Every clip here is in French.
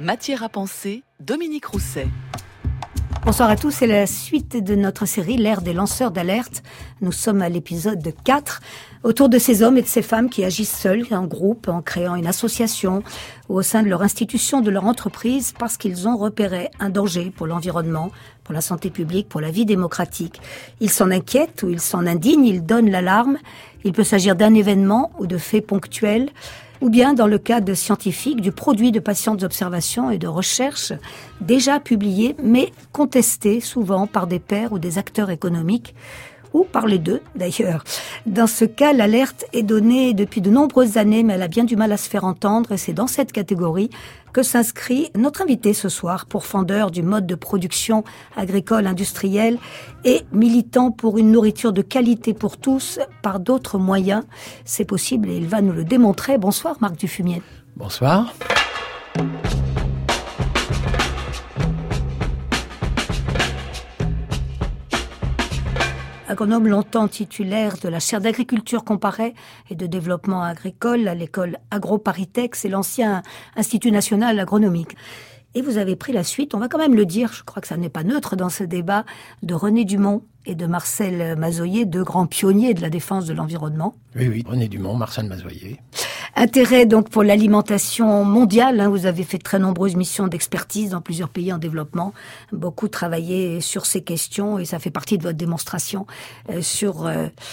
Matière à penser, Dominique Rousset. Bonsoir à tous, c'est la suite de notre série L'ère des lanceurs d'alerte. Nous sommes à l'épisode 4, autour de ces hommes et de ces femmes qui agissent seuls, en groupe, en créant une association ou au sein de leur institution, de leur entreprise, parce qu'ils ont repéré un danger pour l'environnement, pour la santé publique, pour la vie démocratique. Ils s'en inquiètent ou ils s'en indignent, ils donnent l'alarme. Il peut s'agir d'un événement ou de faits ponctuels, ou bien, dans le cas de scientifiques, du produit de patientes observations et de recherches déjà publiées, mais contestées souvent par des pairs ou des acteurs économiques, ou par les deux d'ailleurs. Dans ce cas, l'alerte est donnée depuis de nombreuses années, mais elle a bien du mal à se faire entendre, et c'est dans cette catégorie que s'inscrit notre invité ce soir, pourfendeur du mode de production agricole industrielle et militant pour une nourriture de qualité pour tous par d'autres moyens. C'est possible et il va nous le démontrer. Bonsoir Marc Dufumier. Bonsoir. Agronome longtemps titulaire de la chaire d'agriculture comparée et de développement agricole à l'école AgroParisTech, c'est l'ancien Institut national agronomique. Et vous avez pris la suite, on va quand même le dire, je crois que ça n'est pas neutre dans ce débat, de René Dumont et de Marcel Mazoyer, deux grands pionniers de la défense de l'environnement. Oui, René Dumont, Marcel Mazoyer. Intérêt donc pour l'alimentation mondiale, vous avez fait de très nombreuses missions d'expertise dans plusieurs pays en développement, beaucoup travaillé sur ces questions et ça fait partie de votre démonstration sur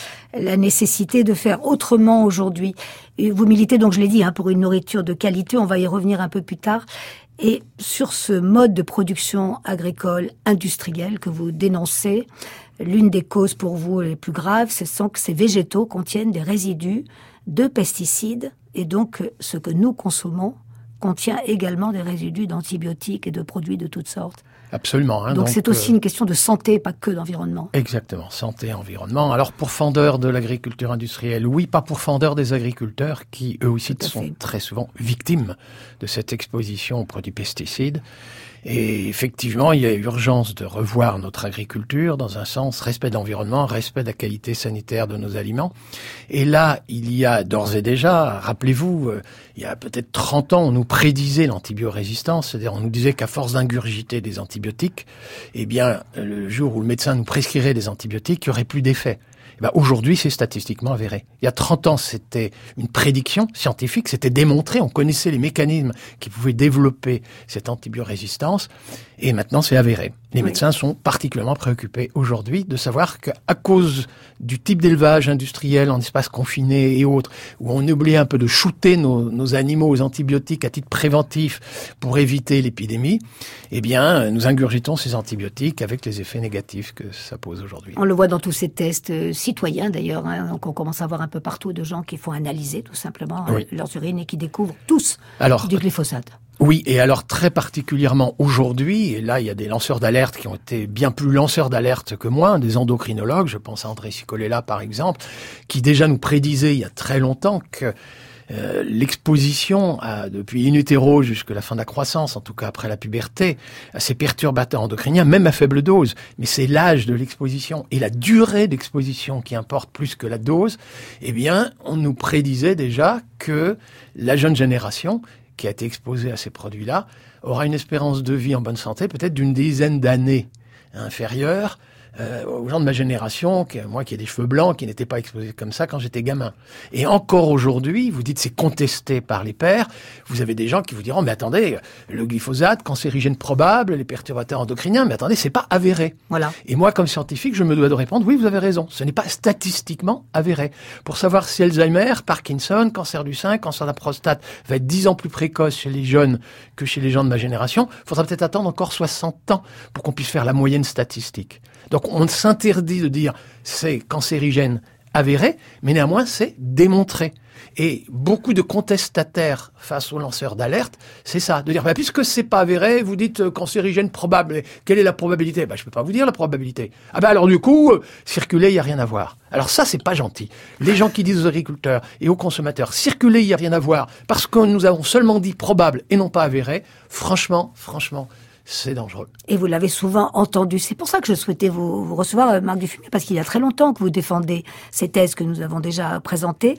la nécessité de faire autrement aujourd'hui. Et vous militez donc, je l'ai dit, pour une nourriture de qualité, on va y revenir un peu plus tard. Et sur ce mode de production agricole industrielle que vous dénoncez, l'une des causes pour vous les plus graves, ce sont que ces végétaux contiennent des résidus de pesticides et donc ce que nous consommons contient également des résidus d'antibiotiques et de produits de toutes sortes. Absolument. Donc c'est aussi une question de santé, pas que d'environnement. Exactement, santé, environnement. Alors pourfendeur de l'agriculture industrielle, oui, pas pourfendeur des agriculteurs qui eux aussi sont très souvent victimes de cette exposition aux produits pesticides. Et effectivement, il y a urgence de revoir notre agriculture dans un sens respect de l'environnement, respect de la qualité sanitaire de nos aliments. Et là, il y a d'ores et déjà, rappelez-vous, il y a peut-être 30 ans, on nous prédisait l'antibiorésistance, c'est-à-dire on nous disait qu'à force d'ingurgiter des antibiotiques, eh bien, le jour où le médecin nous prescrirait des antibiotiques, il n'y aurait plus d'effet. Aujourd'hui, c'est statistiquement avéré. Il y a 30 ans, c'était une prédiction scientifique, c'était démontré, on connaissait les mécanismes qui pouvaient développer cette antibiorésistance, et maintenant c'est avéré. Les médecins sont particulièrement préoccupés aujourd'hui de savoir qu'à cause du type d'élevage industriel en espace confiné et autres, où on oublie un peu de shooter nos animaux aux antibiotiques à titre préventif pour éviter l'épidémie, eh bien, nous ingurgitons ces antibiotiques avec les effets négatifs que ça pose aujourd'hui. On le voit dans tous ces tests citoyens d'ailleurs, donc on commence à voir un peu partout de gens qui font analyser tout simplement leurs urines et qui découvrent tous du glyphosate. Oui, et alors très particulièrement aujourd'hui, et là il y a des lanceurs d'alerte qui ont été bien plus lanceurs d'alerte que moi, des endocrinologues, je pense à André Cicolella par exemple, qui déjà nous prédisait il y a très longtemps que l'exposition depuis in utero jusqu'à la fin de la croissance, en tout cas après la puberté, à ces perturbateurs endocriniens, même à faible dose, mais c'est l'âge de l'exposition et la durée d'exposition qui importe plus que la dose, eh bien, on nous prédisait déjà que la jeune génération qui a été exposée à ces produits-là aura une espérance de vie en bonne santé peut-être d'une dizaine d'années inférieure aux gens de ma génération, moi qui ai des cheveux blancs, qui n'étaient pas exposés comme ça quand j'étais gamin. Et encore aujourd'hui, vous dites c'est contesté par les pairs, vous avez des gens qui vous diront mais attendez, le glyphosate, cancérigène probable, les perturbateurs endocriniens, mais attendez, c'est pas avéré. Voilà. Et moi comme scientifique, je me dois de répondre oui, vous avez raison, ce n'est pas statistiquement avéré. Pour savoir si Alzheimer, Parkinson, cancer du sein, cancer de la prostate va être 10 ans plus précoce chez les jeunes que chez les gens de ma génération, il faudra peut-être attendre encore 60 ans pour qu'on puisse faire la moyenne statistique. Donc on s'interdit de dire c'est cancérigène avéré, mais néanmoins c'est démontré. Et beaucoup de contestataires face aux lanceurs d'alerte, c'est ça, de dire puisque c'est pas avéré, vous dites cancérigène probable, quelle est la probabilité ? Je peux pas vous dire la probabilité. Alors du coup, circuler, il y a rien à voir. Alors ça, c'est pas gentil. Les gens qui disent aux agriculteurs et aux consommateurs, circuler, il y a rien à voir, parce que nous avons seulement dit probable et non pas avéré, franchement, c'est dangereux. Et vous l'avez souvent entendu. C'est pour ça que je souhaitais vous recevoir, Marc Dufumier, parce qu'il y a très longtemps que vous défendez ces thèses que nous avons déjà présentées.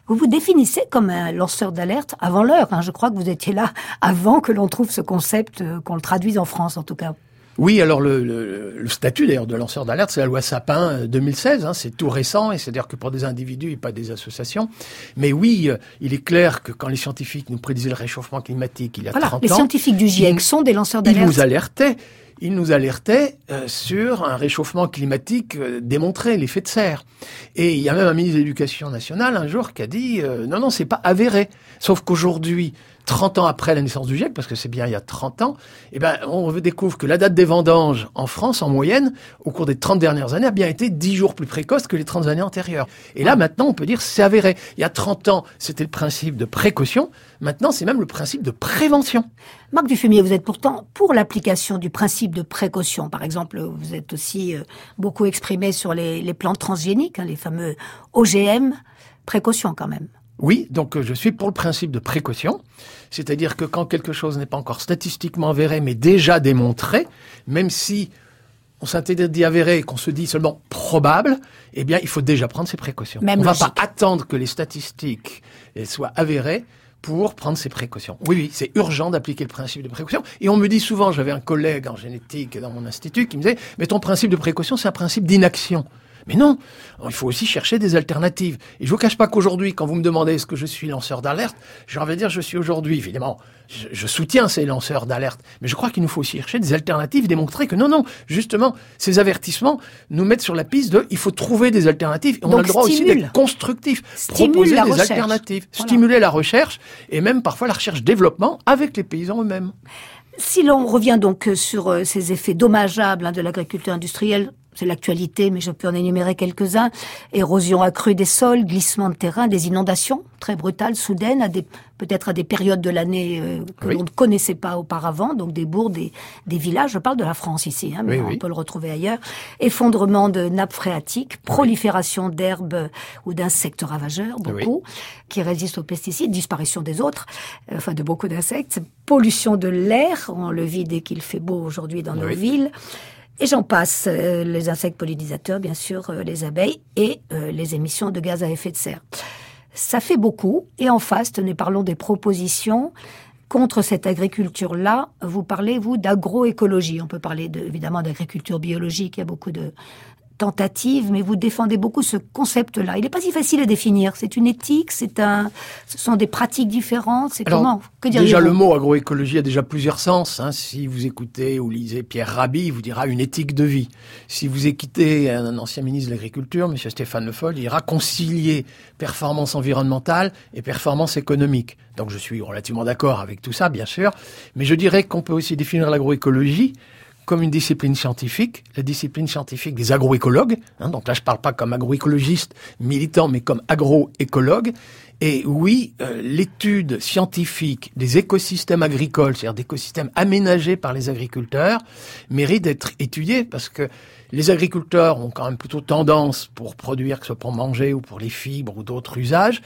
Vous vous définissez comme un lanceur d'alerte avant l'heure. Je crois que vous étiez là avant que l'on trouve ce concept, qu'on le traduise en France en tout cas. Oui, alors le statut d'ailleurs de lanceur d'alerte, c'est la loi Sapin 2016, c'est tout récent, et c'est-à-dire que pour des individus et pas des associations. Mais oui, il est clair que quand les scientifiques nous prédisaient le réchauffement climatique il y a 30 ans... Les scientifiques du GIEC sont des lanceurs d'alerte. Ils nous alertaient sur un réchauffement climatique démontré, l'effet de serre. Et il y a même un ministre de l'Éducation nationale un jour qui a dit non, c'est pas avéré. Sauf qu'aujourd'hui, 30 ans après la naissance du GIEC, parce que c'est bien il y a 30 ans, on découvre que la date des vendanges en France, en moyenne, au cours des 30 dernières années, a bien été 10 jours plus précoce que les 30 années antérieures. Et là, maintenant, on peut dire c'est avéré. Il y a 30 ans, c'était le principe de précaution. Maintenant, c'est même le principe de prévention. Marc Dufumier, vous êtes pourtant pour l'application du principe de précaution. Par exemple, vous êtes aussi beaucoup exprimé sur les plantes transgéniques, les fameux OGM. Précaution quand même. Oui, donc je suis pour le principe de précaution, c'est-à-dire que quand quelque chose n'est pas encore statistiquement avéré, mais déjà démontré, même si on s'interdit avéré et qu'on se dit seulement probable, il faut déjà prendre ses précautions. On ne va pas attendre que les statistiques soient avérées pour prendre ses précautions. Oui, c'est urgent d'appliquer le principe de précaution. Et on me dit souvent, j'avais un collègue en génétique dans mon institut qui me disait « Mais ton principe de précaution, c'est un principe d'inaction ». Mais non, il faut aussi chercher des alternatives. Et je vous cache pas qu'aujourd'hui, quand vous me demandez est-ce que je suis lanceur d'alerte, j'ai envie de dire je suis aujourd'hui, évidemment, je soutiens ces lanceurs d'alerte, mais je crois qu'il nous faut aussi chercher des alternatives, démontrer que non, justement, ces avertissements nous mettent sur la piste de il faut trouver des alternatives. Et on a le droit aussi d'être constructif, proposer des alternatives, stimuler la recherche et même parfois la recherche-développement avec les paysans eux-mêmes. Si l'on revient donc sur ces effets dommageables de l'agriculture industrielle, c'est l'actualité, mais je peux en énumérer quelques-uns. Érosion accrue des sols, glissement de terrain, des inondations très brutales, soudaines, peut-être à des périodes de l'année que l'on ne connaissait pas auparavant, donc des bourgs, des villages, je parle de la France ici, mais on peut le retrouver ailleurs. Effondrement de nappes phréatiques, prolifération d'herbes ou d'insectes ravageurs, beaucoup, qui résistent aux pesticides, disparition des autres, de beaucoup d'insectes, pollution de l'air, on le vit dès qu'il fait beau aujourd'hui dans nos villes. Et j'en passe, les insectes pollinisateurs, bien sûr, les abeilles et les émissions de gaz à effet de serre. Ça fait beaucoup. Et en face, parlons des propositions contre cette agriculture-là. Vous parlez, vous, d'agroécologie. On peut parler évidemment d'agriculture biologique. Il y a beaucoup de tentatives, mais vous défendez beaucoup ce concept-là. Il n'est pas si facile à définir. C'est une éthique, ce sont des pratiques différentes. Comment? Que diriez-vous? Déjà, le mot agroécologie a déjà plusieurs sens. Si vous écoutez ou lisez Pierre Rabhi, il vous dira une éthique de vie. Si vous écoutez un ancien ministre de l'Agriculture, M. Stéphane Le Foll, il dira concilier performance environnementale et performance économique. Donc je suis relativement d'accord avec tout ça, bien sûr. Mais je dirais qu'on peut aussi définir l'agroécologie comme une discipline scientifique, la discipline scientifique des agroécologues. Donc là, je ne parle pas comme agroécologiste militant, mais comme agroécologue. Et oui, l'étude scientifique des écosystèmes agricoles, c'est-à-dire d'écosystèmes aménagés par les agriculteurs, mérite d'être étudiée parce que les agriculteurs ont quand même plutôt tendance, pour produire, que ce soit pour manger ou pour les fibres ou d'autres usages,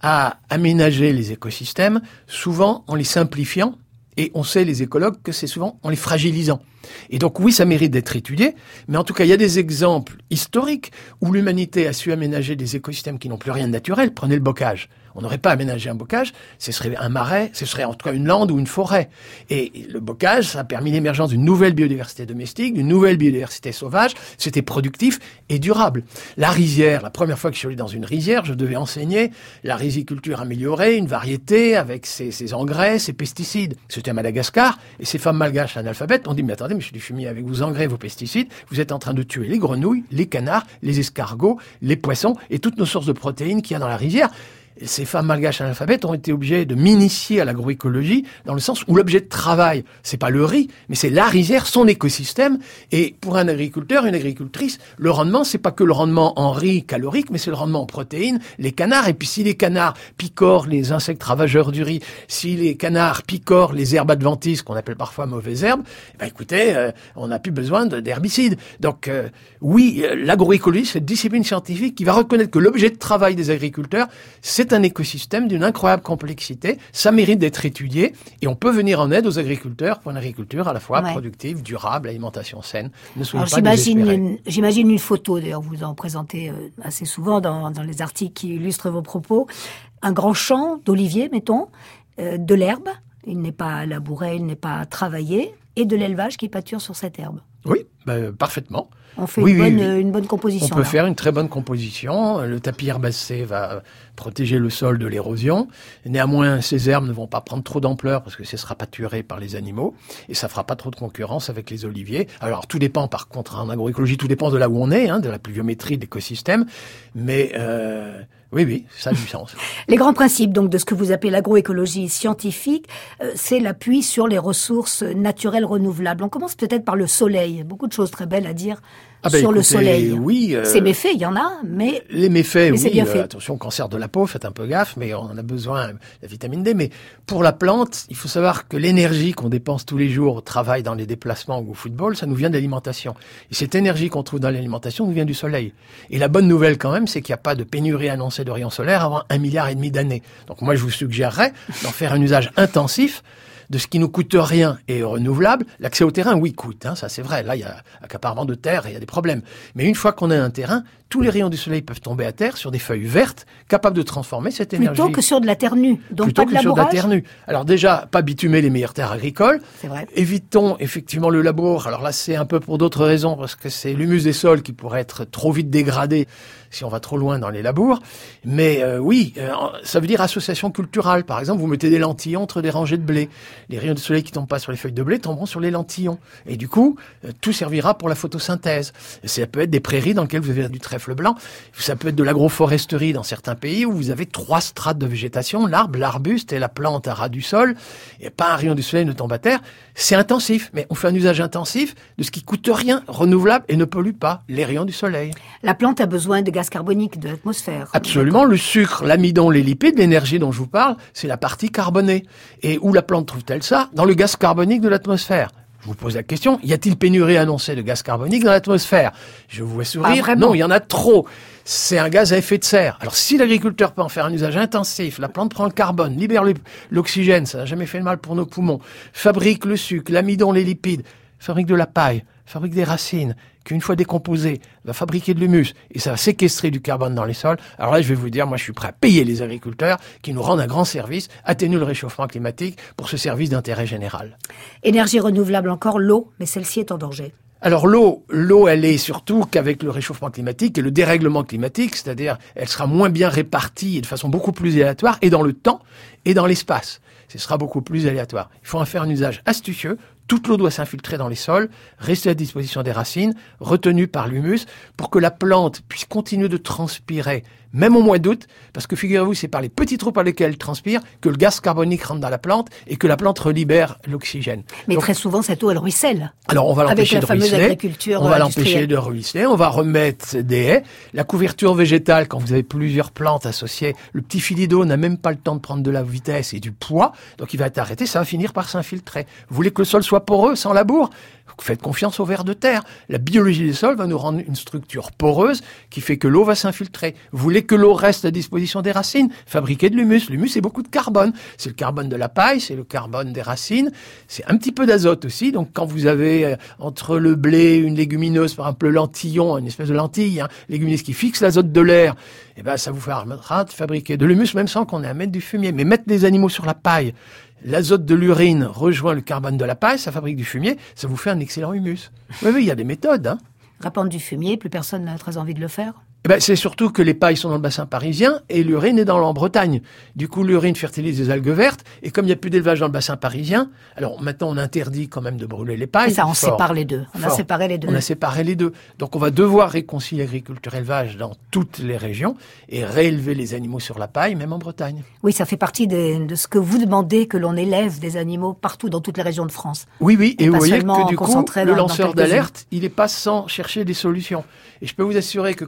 à aménager les écosystèmes, souvent en les simplifiant. Et on sait, les écologues, que c'est souvent en les fragilisant. Et donc oui, ça mérite d'être étudié, mais en tout cas, il y a des exemples historiques où l'humanité a su aménager des écosystèmes qui n'ont plus rien de naturel. Prenez le bocage. On n'aurait pas aménagé un bocage, ce serait un marais, ce serait en tout cas une lande ou une forêt. Et le bocage, ça a permis l'émergence d'une nouvelle biodiversité domestique, d'une nouvelle biodiversité sauvage. C'était productif et durable. La rizière, la première fois que je suis allé dans une rizière, je devais enseigner la riziculture améliorée, une variété avec ses engrais, ses pesticides. C'était à Madagascar, et ces femmes malgaches analphabètes ont dit « Mais attendez, monsieur Dufumier, avec vos engrais, vos pesticides, vous êtes en train de tuer les grenouilles, les canards, les escargots, les poissons et toutes nos sources de protéines qu'il y a dans la rizière. » Ces femmes malgaches analphabètes ont été obligées de m'initier à l'agroécologie dans le sens où l'objet de travail, c'est pas le riz, mais c'est la rizière, son écosystème. Et pour un agriculteur, une agricultrice, le rendement, c'est pas que le rendement en riz calorique, mais c'est le rendement en protéines, les canards. Et puis si les canards picorent les insectes ravageurs du riz, si les canards picorent les herbes adventices, qu'on appelle parfois mauvaises herbes, écoutez, on n'a plus besoin d'herbicides. Donc oui, l'agroécologie, c'est une discipline scientifique qui va reconnaître que l'objet de travail des agriculteurs, c'est c'est un écosystème d'une incroyable complexité. Ça mérite d'être étudié et on peut venir en aide aux agriculteurs pour une agriculture à la fois productive, durable, alimentation saine. Ne soyez pas désespérés. J'imagine une photo, d'ailleurs, vous en présentez assez souvent dans les articles qui illustrent vos propos. Un grand champ d'oliviers, mettons, de l'herbe, il n'est pas labouré, il n'est pas travaillé, et de l'élevage qui pâture sur cette herbe. Oui, parfaitement. On fait une bonne composition. On peut faire une très bonne composition. Le tapis herbacé va protéger le sol de l'érosion. Néanmoins, ces herbes ne vont pas prendre trop d'ampleur parce que ce sera pâturé par les animaux et ça fera pas trop de concurrence avec les oliviers. Alors, tout dépend, par contre, en agroécologie, tout dépend de là où on est, de la pluviométrie de l'écosystème. Mais oui, ça a du sens. Les grands principes donc de ce que vous appelez l'agroécologie scientifique, c'est l'appui sur les ressources naturelles renouvelables. On commence peut-être par le soleil. Beaucoup de choses très belles à dire sur le soleil. Oui. Ces méfaits, il y en a, mais les méfaits, c'est bien fait. Attention, cancer de la peau, faites un peu gaffe, mais on en a besoin, la vitamine D. Mais pour la plante, il faut savoir que l'énergie qu'on dépense tous les jours au travail, dans les déplacements ou au football, ça nous vient de l'alimentation. Et cette énergie qu'on trouve dans l'alimentation nous vient du soleil. Et la bonne nouvelle quand même, c'est qu'il n'y a pas de pénurie annoncée de rayons solaires avant 1,5 milliard d'années. Donc moi, je vous suggérerais d'en faire un usage intensif de ce qui nous coûte rien et renouvelable. L'accès au terrain, oui, coûte, ça c'est vrai. Là, il y a accaparement de terre et il y a des problèmes. Mais une fois qu'on a un terrain, tous les rayons du soleil peuvent tomber à terre sur des feuilles vertes, capables de transformer cette énergie. Plutôt que sur de la terre nue, donc plutôt pas de que sur de la labourage. terre nue. Alors déjà, pas bitumer les meilleures terres agricoles. C'est vrai. Évitons effectivement le labour. Alors là, c'est un peu pour d'autres raisons, parce que c'est l'humus des sols qui pourrait être trop vite dégradé si on va trop loin dans les labours. Mais ça veut dire association culturelle. Par exemple, vous mettez des lentillons entre des rangées de blé. Les rayons du soleil qui tombent pas sur les feuilles de blé tomberont sur les lentillons. Et du coup, tout servira pour la photosynthèse. Ça peut être des prairies dans lesquelles vous avez du trèfle blanc. Ça peut être de l'agroforesterie dans certains pays où vous avez 3 strates de végétation, l'arbre, l'arbuste et la plante à ras du sol. Et pas un rayon du soleil ne tombe à terre. C'est intensif, mais on fait un usage intensif de ce qui coûte rien, renouvelable et ne pollue pas, les rayons du soleil. La plante a besoin de gaz carbonique de l'atmosphère. Absolument. Le sucre, l'amidon, les lipides, l'énergie dont je vous parle, c'est la partie carbonée. Et où la plante trouve-t-elle ça? Dans le gaz carbonique de l'atmosphère. Je vous pose la question, y a-t-il pénurie annoncée de gaz carbonique dans l'atmosphère? Je vous vois sourire. Non, il y en a trop. C'est un gaz à effet de serre. Alors si l'agriculteur peut en faire un usage intensif, la plante prend le carbone, libère l'oxygène, ça n'a jamais fait de mal pour nos poumons, fabrique le sucre, l'amidon, les lipides, fabrique de la paille, fabrique des racines, qu'une fois décomposées, va fabriquer de l'humus, et ça va séquestrer du carbone dans les sols. Alors là, je vais vous dire, moi, je suis prêt à payer les agriculteurs qui nous rendent un grand service, atténuent le réchauffement climatique pour ce service d'intérêt général. Énergie renouvelable encore, l'eau, mais celle-ci est en danger. Alors l'eau, elle est surtout qu'avec le réchauffement climatique et le dérèglement climatique, c'est-à-dire elle sera moins bien répartie et de façon beaucoup plus aléatoire, et dans le temps et dans l'espace. Ce sera beaucoup plus aléatoire. Il faut en faire un usage astucieux. Toute l'eau doit s'infiltrer dans les sols, rester à disposition des racines, retenue par l'humus, pour que la plante puisse continuer de transpirer, même au mois d'août, parce que figurez-vous, c'est par les petits trous par lesquels elle transpire que le gaz carbonique rentre dans la plante et que la plante relibère l'oxygène. Mais donc, très souvent, cette eau, elle ruisselle. Alors, on va l'empêcher de ruisseler. On va l'empêcher de ruisseler. On va remettre des haies. La couverture végétale, quand vous avez plusieurs plantes associées, le petit filet d'eau n'a même pas le temps de prendre de la vitesse et du poids. Donc, il va être arrêté. Ça va finir par s'infiltrer. Vous voulez que le sol soit poreux, sans labour? Faites confiance au vers de terre. La biologie des sols va nous rendre une structure poreuse qui fait que l'eau va s'infiltrer. Vous voulez que l'eau reste à disposition des racines? Fabriquez de l'humus. L'humus, c'est beaucoup de carbone. C'est le carbone de la paille, c'est le carbone des racines. C'est un petit peu d'azote aussi. Donc, quand vous avez entre le blé, une légumineuse, par exemple le lentillon, une espèce de lentille, légumineuse qui fixe l'azote de l'air, eh ben, ça vous permettra de fabriquer de l'humus même sans qu'on ait à mettre du fumier. Mais mettre des animaux sur la paille, l'azote de l'urine rejoint le carbone de la paille, ça fabrique du fumier, ça vous fait un excellent humus. Oui, il y a des méthodes. Répandre du fumier, plus personne n'a très envie de le faire. Eh ben, c'est surtout que les pailles sont dans le bassin parisien et l'urine est en Bretagne. Du coup, l'urine fertilise des algues vertes et comme il n'y a plus d'élevage dans le bassin parisien, alors maintenant on interdit quand même de brûler les pailles. Et ça, on sépare les deux. On a séparé les deux. Donc on va devoir réconcilier agriculture-élevage dans toutes les régions et réélever les animaux sur la paille, même en Bretagne. Oui, ça fait partie de ce que vous demandez, que l'on élève des animaux partout dans toutes les régions de France. Oui, et vous voyez que du coup, le lanceur d'alerte, il n'est pas sans chercher des solutions. Et je peux vous assurer que quand il s'agit de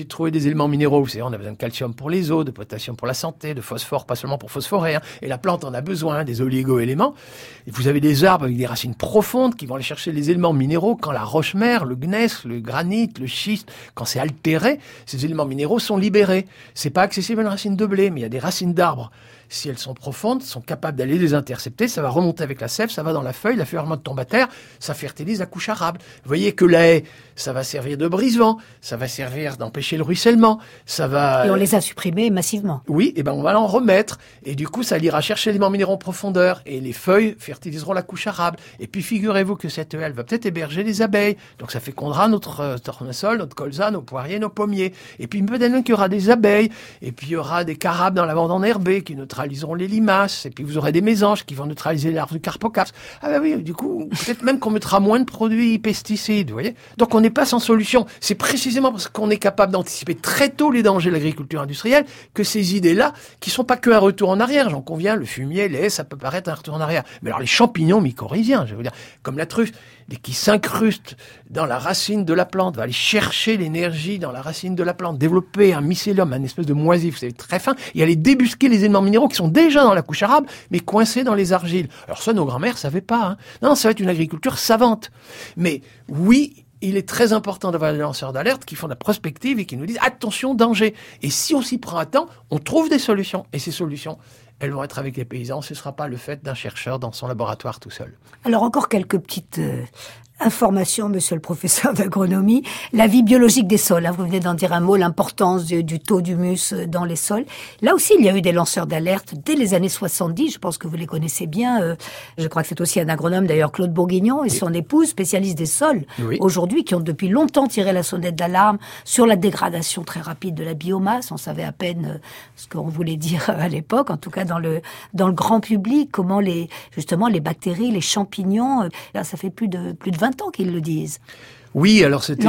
de trouver des éléments minéraux. Vous savez, on a besoin de calcium pour les os, de potassium pour la santé, de phosphore, pas seulement pour phosphorer, hein. Et la plante en a besoin, des oligo-éléments. Et vous avez des arbres avec des racines profondes qui vont aller chercher les éléments minéraux quand la roche-mère, le gneiss, le granit, le schiste, quand c'est altéré, ces éléments minéraux sont libérés. C'est pas accessible à une racine de blé, mais il y a des racines d'arbres. Si elles sont profondes, sont capables d'aller les intercepter, ça va remonter avec la sève, ça va dans la feuille remonte tombe à terre, ça fertilise la couche arable. Vous voyez que la haie, ça va servir de brise-vent, ça va servir d'empêcher le ruissellement, ça va... Et on les a supprimés massivement. Oui, et ben on va l'en remettre. Et du coup, ça ira chercher les éléments minéraux en profondeur. Et les feuilles fertiliseront la couche arable. Et puis, figurez-vous que cette haie, elle va peut-être héberger les abeilles. Donc, ça fécondera notre tournesol, notre colza, nos poiriers, nos pommiers. Et puis, peut-être qu'il y aura des abeilles. Et puis, il y aura des carabes dans la bande enherbée qui neutraliseront les limaces. Et puis, vous aurez des mésanges qui vont neutraliser les larves du carpocaps. Ah ben oui, du coup, peut-être même qu'on mettra moins de produits pesticides, vous voyez. Donc, on n'est pas sans solution. C'est précisément parce qu'on est capable d'anticiper très tôt les dangers de l'agriculture industrielle que ces idées-là, qui sont pas que un retour en arrière, j'en conviens, le fumier, les haies, ça peut paraître un retour en arrière. Mais alors, les champignons mycorhiziens, je veux dire, comme la truffe, qui s'incrustent dans la racine de la plante, va aller chercher l'énergie dans la racine de la plante, développer un mycélium, un espèce de moisif, vous savez, très fin, et aller débusquer les éléments minéraux qui sont déjà dans la couche arable, mais coincés dans les argiles. Alors ça, nos grands-mères savaient pas, hein. Non, ça va être une agriculture savante. Mais oui, il est très important d'avoir des lanceurs d'alerte qui font de la prospective et qui nous disent « Attention, danger !» Et si on s'y prend à temps, on trouve des solutions. Et ces solutions, elles vont être avec les paysans. Ce ne sera pas le fait d'un chercheur dans son laboratoire tout seul. Alors encore quelques petites information, monsieur le professeur d'agronomie. La vie biologique des sols, hein, vous venez d'en dire un mot, l'importance du taux d'humus dans les sols. Là aussi, il y a eu des lanceurs d'alerte dès les années 70, je pense que vous les connaissez bien. Je crois que c'est aussi un agronome, d'ailleurs, Claude Bourguignon, et son épouse, spécialiste des sols, aujourd'hui, qui ont depuis longtemps tiré la sonnette d'alarme sur la dégradation très rapide de la biomasse. On savait à peine ce qu'on voulait dire à l'époque, en tout cas dans le grand public, comment justement les bactéries, les champignons, là, ça fait plus de 20 ans qu'ils le disent. Oui, alors c'était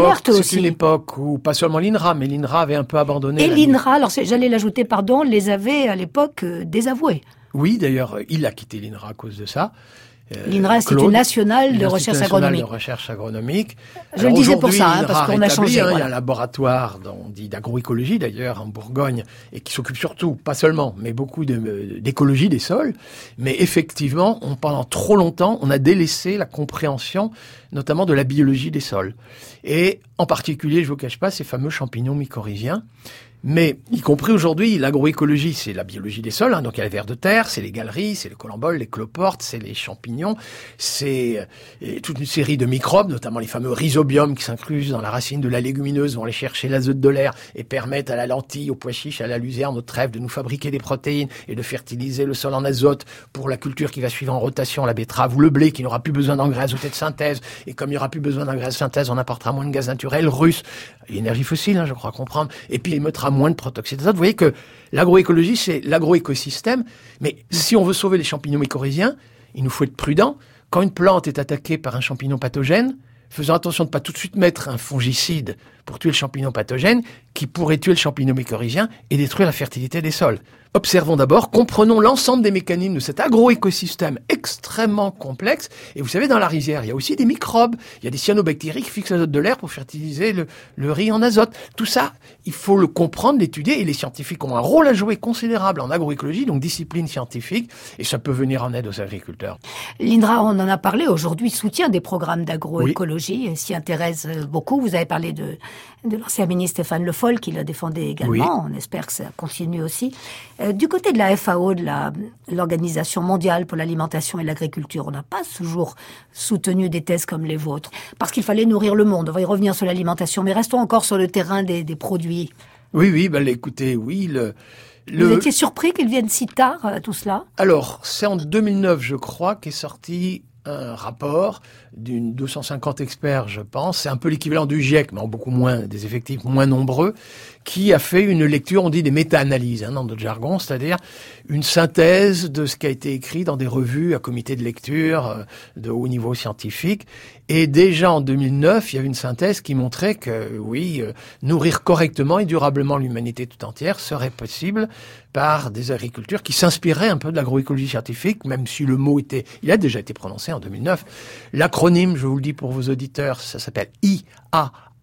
une époque où pas seulement l'INRA, mais l'INRA avait un peu abandonné. Et l'INRA, alors j'allais l'ajouter, les avait à l'époque désavoués. Oui, d'ailleurs, il a quitté l'INRA à cause de ça. L'INRA, Institut National de Recherche Agronomique. Je le disais pour ça, parce qu'on a changé. Il y a un laboratoire dit d'agroécologie, d'ailleurs, en Bourgogne, et qui s'occupe surtout, pas seulement, mais beaucoup d'écologie des sols. Mais effectivement, pendant trop longtemps, on a délaissé la compréhension, notamment de la biologie des sols. Et en particulier, je ne vous cache pas, ces fameux champignons mycorhiziens. Mais, y compris aujourd'hui, l'agroécologie, c'est la biologie des sols, hein, donc il y a les vers de terre, c'est les galeries, c'est les colamboles, les cloportes, c'est les champignons, c'est toute une série de microbes, notamment les fameux rhizobiums qui s'incrustent dans la racine de la légumineuse, vont aller chercher l'azote de l'air et permettent à la lentille, au pois chiche, à la luzerne, au trèfle de nous fabriquer des protéines et de fertiliser le sol en azote pour la culture qui va suivre en rotation, la betterave ou le blé, qui n'aura plus besoin d'engrais azotés de synthèse. Et comme il n'y aura plus besoin d'engrais de synthèse, on apportera moins de gaz naturel russe, l'énergie fossile, hein, je crois comprendre, et puis il mettra moins de protoxyde d'azote. Vous voyez que l'agroécologie, c'est l'agroécosystème. Mais si on veut sauver les champignons mycorhiziens, il nous faut être prudent. Quand une plante est attaquée par un champignon pathogène, faisons attention de ne pas tout de suite mettre un fongicide pour tuer le champignon pathogène qui pourrait tuer le champignon mycorhizien et détruire la fertilité des sols. Observons d'abord, comprenons l'ensemble des mécanismes de cet agroécosystème extrêmement complexe. Et vous savez, dans la rizière, il y a aussi des microbes. Il y a des cyanobactéries qui fixent l'azote de l'air pour fertiliser le riz en azote. Tout ça, il faut le comprendre, l'étudier. Et les scientifiques ont un rôle à jouer considérable en agroécologie, donc discipline scientifique. Et ça peut venir en aide aux agriculteurs. L'INRA, on en a parlé aujourd'hui, soutient des programmes d'agroécologie, et s'y intéresse beaucoup. Vous avez parlé de l'ancien ministre Stéphane Le Foll, qui l'a défendu également. Oui. On espère que ça continue aussi. Du côté de la FAO, de l'Organisation mondiale pour l'alimentation et l'agriculture, on n'a pas toujours soutenu des thèses comme les vôtres, parce qu'il fallait nourrir le monde. On va y revenir sur l'alimentation, mais restons encore sur le terrain des produits. Oui, écoutez, oui, Vous étiez surpris qu'ils viennent si tard, tout cela? Alors, c'est en 2009, je crois, qu'est sorti un rapport d'une 250 experts, je pense. C'est un peu l'équivalent du GIEC, mais en beaucoup moins, des effectifs moins nombreux, qui a fait une lecture, on dit des méta-analyses, hein, dans notre jargon, c'est-à-dire une synthèse de ce qui a été écrit dans des revues à comité de lecture de haut niveau scientifique. Et déjà en 2009, il y avait une synthèse qui montrait que, nourrir correctement et durablement l'humanité tout entière serait possible par des agricultures qui s'inspiraient un peu de l'agroécologie scientifique, même si le mot il a déjà été prononcé en 2009. L'acronyme, je vous le dis pour vos auditeurs, ça s'appelle IAA,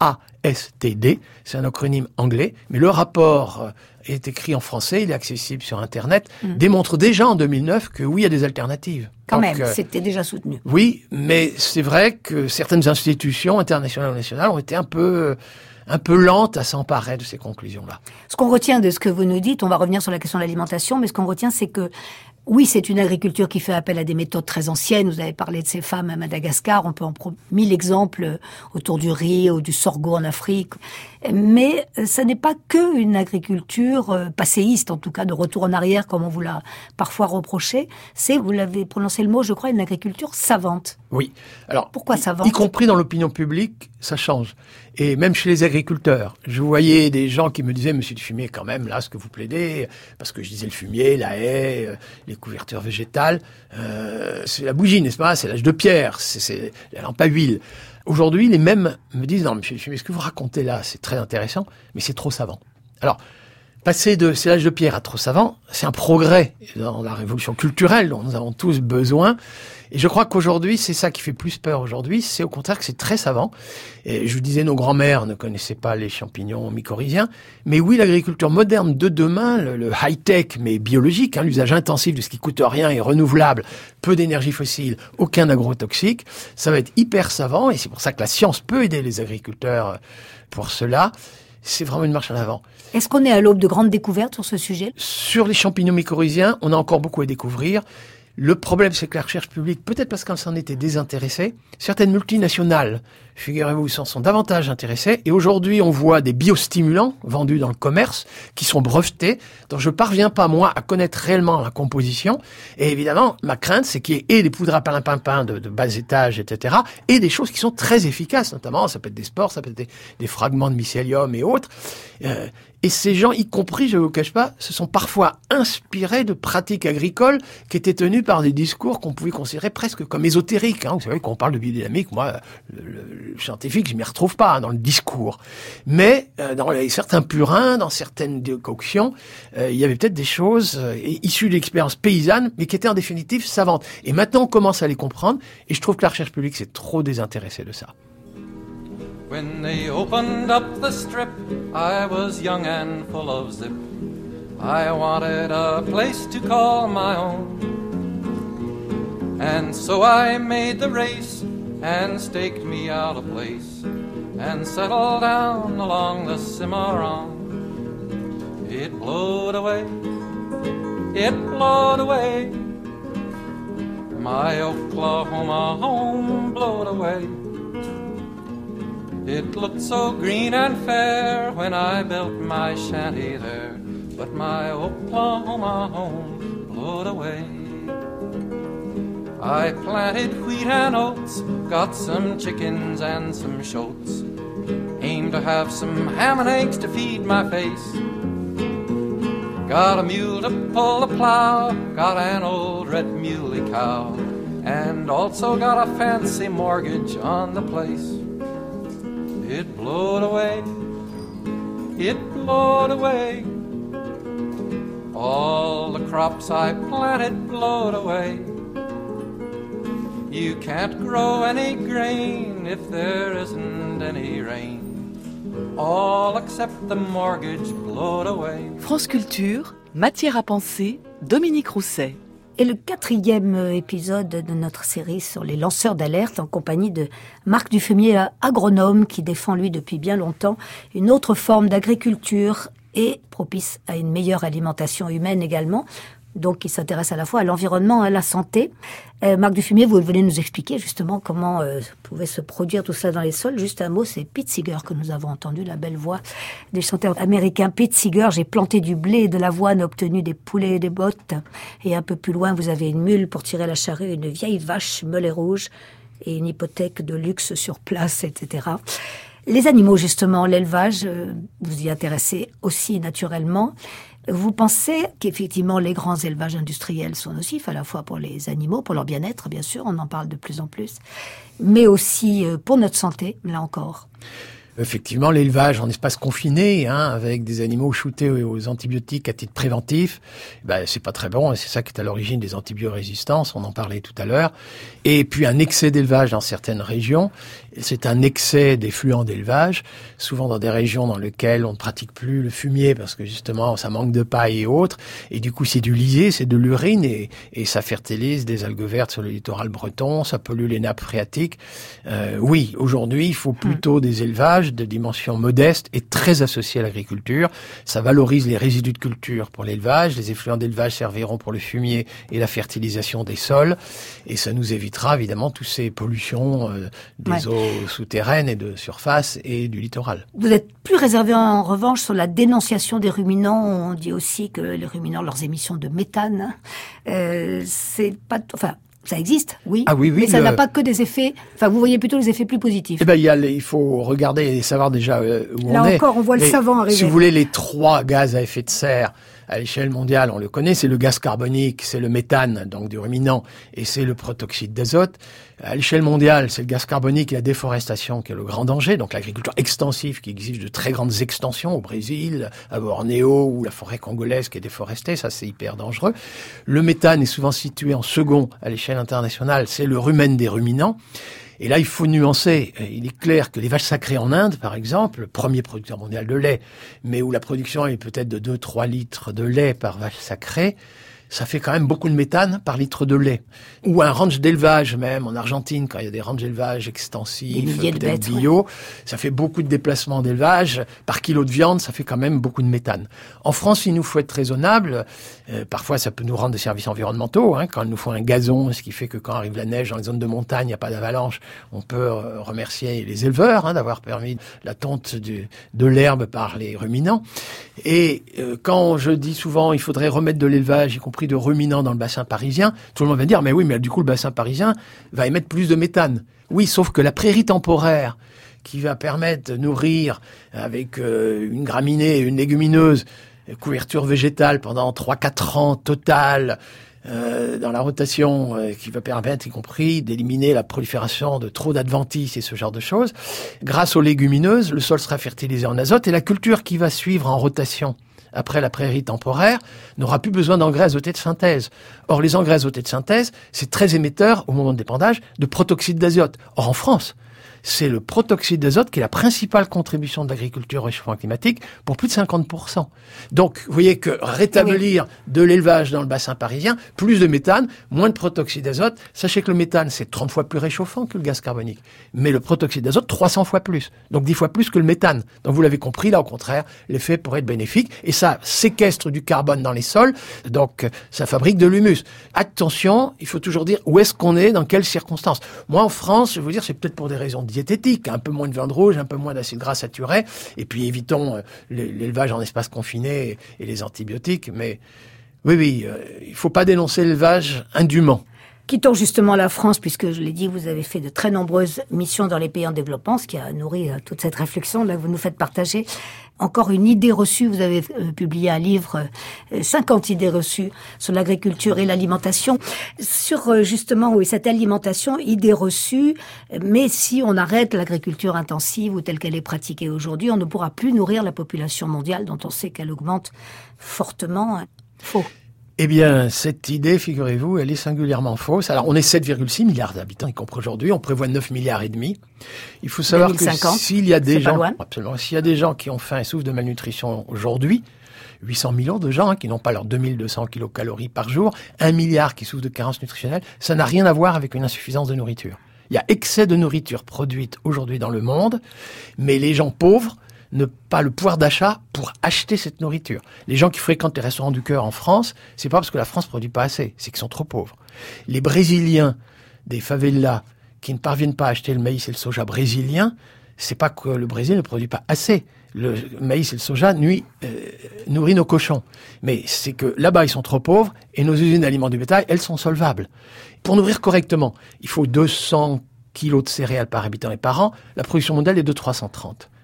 ASTD, c'est un acronyme anglais, mais le rapport est écrit en français, il est accessible sur Internet, démontre déjà en 2009 que oui, il y a des alternatives. Quand même, c'était déjà soutenu. Oui, mais c'est vrai que certaines institutions internationales ou nationales ont été un peu lentes à s'emparer de ces conclusions-là. Ce qu'on retient de ce que vous nous dites, on va revenir sur la question de l'alimentation, mais ce qu'on retient, c'est que oui, c'est une agriculture qui fait appel à des méthodes très anciennes. Vous avez parlé de ces femmes à Madagascar. On peut en prendre 1000 exemples autour du riz ou du sorgho en Afrique. Mais ça n'est pas que une agriculture passéiste, en tout cas de retour en arrière, comme on vous l'a parfois reproché. C'est, vous l'avez prononcé le mot, je crois, une agriculture savante. Oui. Alors, pourquoi savante ? Y compris dans l'opinion publique, ça change. Et même chez les agriculteurs. Je voyais des gens qui me disaient, monsieur Dufumier, quand même, là, ce que vous plaidez, parce que je disais le fumier, la haie, les couvertures végétales, c'est la bougie, n'est-ce pas ? C'est l'âge de pierre, c'est la lampe à huile. Aujourd'hui, les mêmes me disent, non, monsieur Dufumier, ce que vous racontez là, c'est très intéressant, mais c'est trop savant. Alors, passer de c'est l'âge de pierre à trop savant, c'est un progrès dans la révolution culturelle dont nous avons tous besoin. Et je crois qu'aujourd'hui, c'est ça qui fait plus peur aujourd'hui, c'est au contraire que c'est très savant. Et je vous disais, nos grands-mères ne connaissaient pas les champignons mycorhiziens. Mais oui, l'agriculture moderne de demain, le high-tech mais biologique, l'usage intensif de ce qui coûte rien et renouvelable, peu d'énergie fossile, aucun agrotoxique, ça va être hyper savant. Et c'est pour ça que la science peut aider les agriculteurs pour cela. C'est vraiment une marche en avant. Est-ce qu'on est à l'aube de grandes découvertes sur ce sujet ? Sur les champignons mycorhiziens, on a encore beaucoup à découvrir. Le problème, c'est que la recherche publique, peut-être parce qu'elle s'en était désintéressée, certaines multinationales, figurez-vous, s'en sont davantage intéressées. Et aujourd'hui, on voit des biostimulants vendus dans le commerce qui sont brevetés, dont je parviens pas, moi, à connaître réellement la composition. Et évidemment, ma crainte, c'est qu'il y ait des poudres à perlimpinpin de bas étage, etc., et des choses qui sont très efficaces, notamment, ça peut être des spores, ça peut être des fragments de mycélium et autres. Et ces gens, y compris, je ne vous cache pas, se sont parfois inspirés de pratiques agricoles qui étaient tenues par des discours qu'on pouvait considérer presque comme ésotériques. Vous savez, quand on parle de biodynamique, moi, le scientifique, je m'y retrouve pas dans le discours. Mais dans certains purins, dans certaines décoctions, il y avait peut-être des choses issues de l'expérience paysanne, mais qui étaient en définitive savantes. Et maintenant, on commence à les comprendre, et je trouve que la recherche publique s'est trop désintéressée de ça. When they opened up the strip, I was young and full of zip. I wanted a place to call my own. And so I made the race and staked me out a place and settled down along the Cimarron. It blowed away, my Oklahoma home blowed away. It looked so green and fair when I built my shanty there, but my Oklahoma home blowed away. I planted wheat and oats, got some chickens and some shoats, aimed to have some ham and eggs to feed my face. Got a mule to pull the plow, got an old red muley cow, and also got a fancy mortgage on the place. It blowed away, all the crops I planted blowed away. You can't grow any grain if there isn't any rain, all except the mortgage blowed away. France Culture, matière à penser, Dominique Rousset. Et le 4e épisode de notre série sur les lanceurs d'alerte en compagnie de Marc Dufumier, agronome qui défend lui depuis bien longtemps une autre forme d'agriculture et propice à une meilleure alimentation humaine également. Donc, il s'intéresse à la fois à l'environnement et à la santé. Marc Dufumier, vous venez nous expliquer justement comment pouvait se produire tout ça dans les sols. Juste un mot, c'est Pete Seeger que nous avons entendu, la belle voix des chanteurs américains. Pete Seeger, j'ai planté du blé et de l'avoine, obtenu des poulets et des bottes. Et un peu plus loin, vous avez une mule pour tirer la charrue, une vieille vache melée rouge et une hypothèque de luxe sur place, etc. Les animaux, justement, l'élevage, vous y intéressez aussi naturellement. Vous pensez qu'effectivement les grands élevages industriels sont nocifs à la fois pour les animaux, pour leur bien-être bien sûr, on en parle de plus en plus, mais aussi pour notre santé, là encore. Effectivement, l'élevage en espace confiné, avec des animaux shootés aux antibiotiques à titre préventif, c'est pas très bon, et c'est ça qui est à l'origine des antibiorésistances, on en parlait tout à l'heure. Et puis un excès d'élevage dans certaines régions, c'est un excès d'effluents d'élevage, souvent dans des régions dans lesquelles on ne pratique plus le fumier, parce que justement ça manque de paille et autres, et du coup c'est du lisier, c'est de l'urine, et ça fertilise des algues vertes sur le littoral breton, ça pollue les nappes phréatiques. Oui, aujourd'hui, il faut plutôt des élevages de dimension modeste et très associés à l'agriculture. Ça valorise les résidus de culture pour l'élevage. Les effluents d'élevage serviront pour le fumier et la fertilisation des sols. Et ça nous évitera évidemment toutes ces pollutions des eaux souterraines et de surface et du littoral. Vous êtes plus réservé en revanche sur la dénonciation des ruminants. On dit aussi que les ruminants, leurs émissions de méthane, c'est pas... Ça existe, oui. Ah oui, mais ça n'a pas que des effets. Enfin, vous voyez plutôt les effets plus positifs. Il faut regarder et savoir déjà où on est. Là encore, on voit le savant arriver. Si vous voulez, les 3 gaz à effet de serre à l'échelle mondiale, on le connaît, c'est le gaz carbonique, c'est le méthane, donc du ruminant, et c'est le protoxyde d'azote. À l'échelle mondiale, c'est le gaz carbonique et la déforestation qui est le grand danger, donc l'agriculture extensive qui exige de très grandes extensions au Brésil, à Bornéo, ou la forêt congolaise qui est déforestée, ça c'est hyper dangereux. Le méthane est souvent situé en second à l'échelle internationale, c'est le rumen des ruminants. Et là, il faut nuancer. Il est clair que les vaches sacrées en Inde, par exemple, le premier producteur mondial de lait, mais où la production est peut-être de 2-3 litres de lait par vache sacrée, ça fait quand même beaucoup de méthane par litre de lait. Ou un ranch d'élevage même, en Argentine, quand il y a des ranchs d'élevage extensifs, peut-être bio, ça fait beaucoup de déplacements d'élevage. Par kilo de viande, ça fait quand même beaucoup de méthane. En France, il nous faut être raisonnable. Parfois, ça peut nous rendre des services environnementaux, quand il nous faut un gazon, ce qui fait que quand arrive la neige dans les zones de montagne, il n'y a pas d'avalanche. On peut remercier les éleveurs d'avoir permis la tonte de l'herbe par les ruminants. Et quand je dis souvent, il faudrait remettre de l'élevage, y compris de ruminants dans le bassin parisien, tout le monde va dire, mais oui, mais du coup, le bassin parisien va émettre plus de méthane. Oui, sauf que la prairie temporaire, qui va permettre de nourrir avec une graminée et une légumineuse, couverture végétale pendant 3-4 ans total, dans la rotation, qui va permettre, y compris, d'éliminer la prolifération de trop d'adventices et ce genre de choses. Grâce aux légumineuses, le sol sera fertilisé en azote et la culture qui va suivre en rotation après la prairie temporaire, n'aura plus besoin d'engrais azotés de synthèse. Or, les engrais azotés de synthèse, c'est très émetteur, au moment de l'épandage, de protoxyde d'azote. Or, en France, c'est le protoxyde d'azote qui est la principale contribution de l'agriculture au réchauffement climatique pour plus de 50%. Donc, vous voyez que rétablir de l'élevage dans le bassin parisien, plus de méthane, moins de protoxyde d'azote. Sachez que le méthane, c'est 30 fois plus réchauffant que le gaz carbonique. Mais le protoxyde d'azote, 300 fois plus. Donc 10 fois plus que le méthane. Donc vous l'avez compris, là, au contraire, l'effet pourrait être bénéfique. Et ça séquestre du carbone dans les sols. Donc, ça fabrique de l'humus. Attention, il faut toujours dire où est-ce qu'on est, dans quelles circonstances. Moi, en France, je vais vous dire, c'est peut-être pour des raisons diététique, un peu moins de viande rouge, un peu moins d'acides gras saturés, et puis évitons l'élevage en espace confiné et les antibiotiques. Mais oui, il faut pas dénoncer l'élevage indûment. Quittons justement la France, puisque je l'ai dit, vous avez fait de très nombreuses missions dans les pays en développement, ce qui a nourri toute cette réflexion là que vous nous faites partager. Encore une idée reçue, vous avez publié un livre, 50 idées reçues sur l'agriculture et l'alimentation. Sur justement, oui, cette alimentation, idées reçues, mais si on arrête l'agriculture intensive ou telle qu'elle est pratiquée aujourd'hui, on ne pourra plus nourrir la population mondiale dont on sait qu'elle augmente fortement. Faux. Eh bien, cette idée, figurez-vous, elle est singulièrement fausse. Alors, on est 7,6 milliards d'habitants, y compris aujourd'hui. On prévoit 9 milliards et demi. Il faut savoir 2050, que s'il y a des gens, absolument, s'il y a des gens qui ont faim et souffrent de malnutrition aujourd'hui, 800 millions de gens qui n'ont pas leurs 2200 kilocalories par jour, 1 milliard qui souffrent de carences nutritionnelles, ça n'a rien à voir avec une insuffisance de nourriture. Il y a excès de nourriture produite aujourd'hui dans le monde, mais les gens pauvres n'ont pas le pouvoir d'achat pour acheter cette nourriture. Les gens qui fréquentent les restaurants du cœur en France, c'est pas parce que la France produit pas assez, c'est qu'ils sont trop pauvres. Les Brésiliens des favelas qui ne parviennent pas à acheter le maïs et le soja brésilien, c'est pas que le Brésil ne produit pas assez. Le maïs et le soja nourrit nos cochons. Mais c'est que là-bas, ils sont trop pauvres et nos usines d'aliments du bétail, elles sont solvables. Pour nourrir correctement, il faut 200 kilos de céréales par habitant et par an. La production mondiale est de 330.